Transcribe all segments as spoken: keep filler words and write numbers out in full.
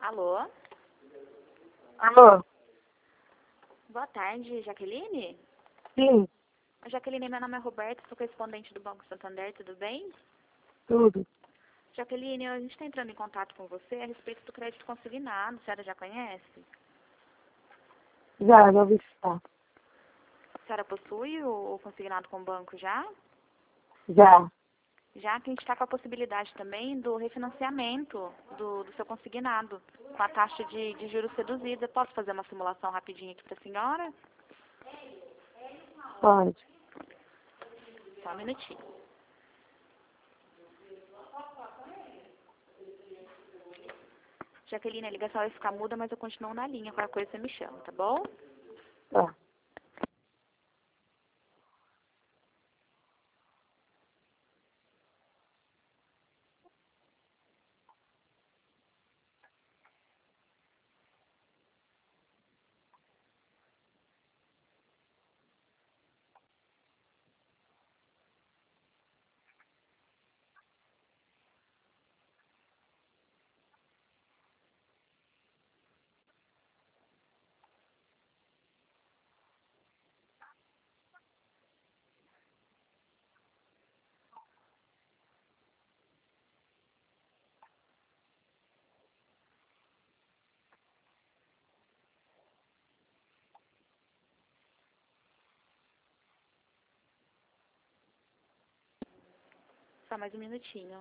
Alô? Alô? Boa tarde, Jaqueline? Sim, Jaqueline, meu nome é Roberto, sou correspondente do Banco Santander, tudo bem? tudo. Jaqueline, a gente está entrando em contato com você a respeito do crédito consignado, a senhora já conhece? Já, já ouvi falar. A senhora possui o consignado com o banco já? Já. Já que a gente está com a possibilidade também do refinanciamento do, do seu consignado, com a taxa de, de juros reduzida. Posso fazer uma simulação rapidinho aqui para a senhora? Pode. Só um minutinho. Jaqueline, a ligação vai ficar muda, mas eu continuo na linha. Qualquer coisa você me chama, tá bom? Tá. Só mais um minutinho.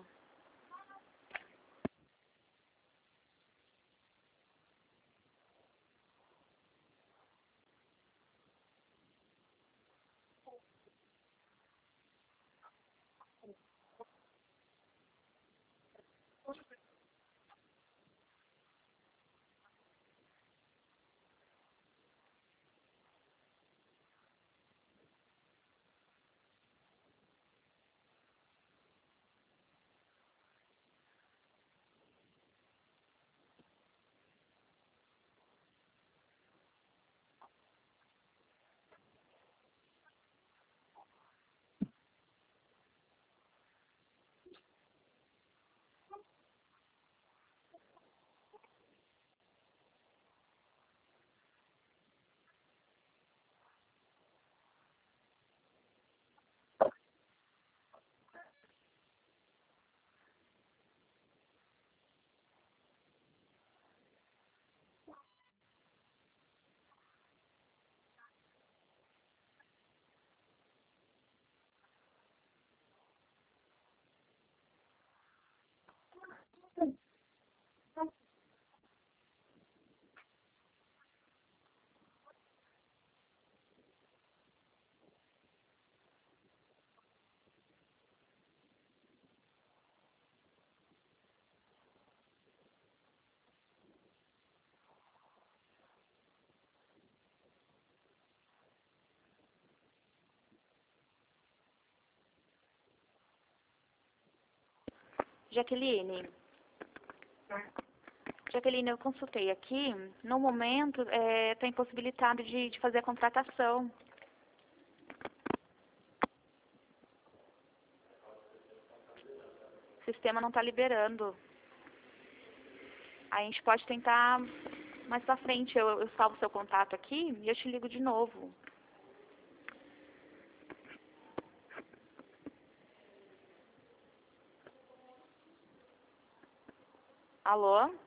Jaqueline? Jaqueline, eu consultei aqui. No momento, está impossibilitado de, de fazer a contratação. O sistema não está liberando. Aí a gente pode tentar mais pra frente. Eu, eu salvo seu contato aqui e eu te ligo de novo. Alô?